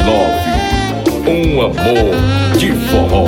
Um amor de forró.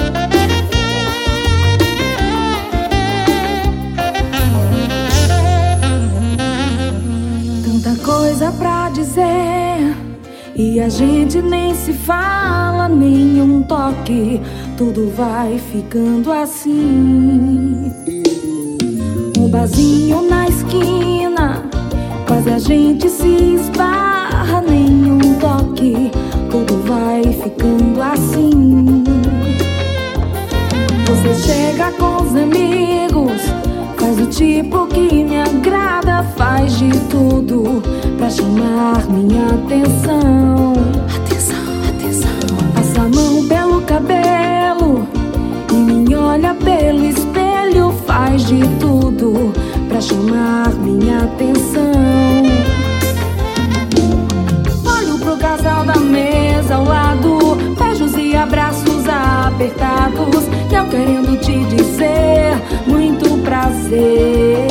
Tanta coisa pra dizer e a gente nem se fala, nenhum toque, tudo vai ficando assim. Um barzinho na esquina, quase a gente se esbarra, nenhum toque, tudo vai ficando assim. Você chega com os amigos, faz o tipo que me agrada, faz de tudo pra chamar minha atenção. Passa a mão pelo cabelo e me olha pelo espelho, faz de tudo pra chamar minha atenção. Olho pro casal da mesa ao lado, beijos e abraços apertados, que eu querendo te dizer muito prazer.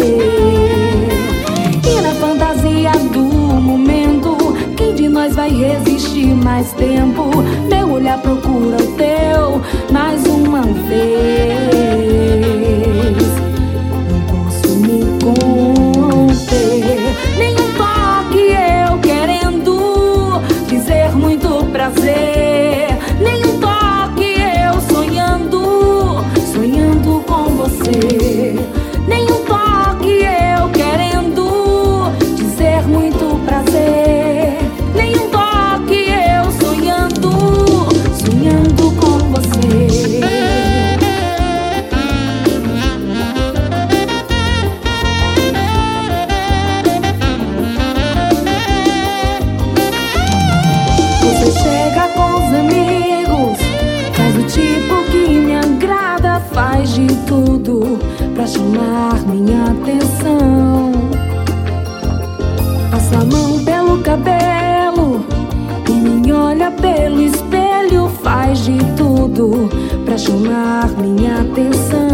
E na fantasia do momento, quem de nós vai resistir mais tempo? Meu olhar procura o teu mais uma vez. Não posso me conter, nenhum toque eu querendo dizer muito prazer, nenhum toque eu sonhando com você, nenhum toque eu querendo dizer muito prazer, nenhum toque eu sonhando com você. Você chega com os amigos, faz o tipo que me agrada, faz de tudo pra chamar minha atenção. Passa a mão pelo cabelo e me olha pelo espelho, faz de tudo pra chamar minha atenção.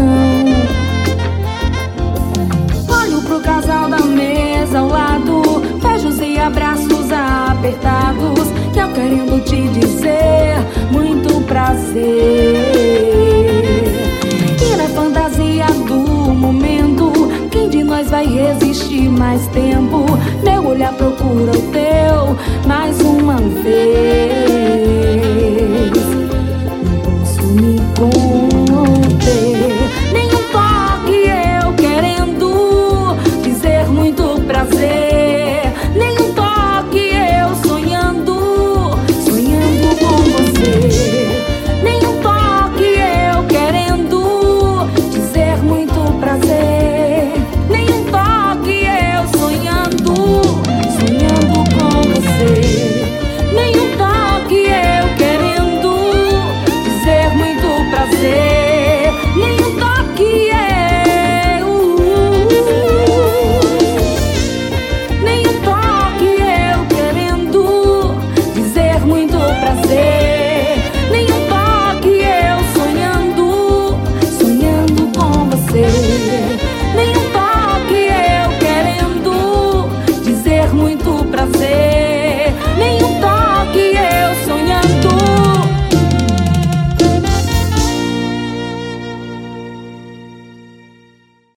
Olho pro casal da mesa ao lado, beijos e abraços apertados, que eu querendo te dizer muito prazer. E na fantasia do momento, quem de nós vai resistir mais tempo?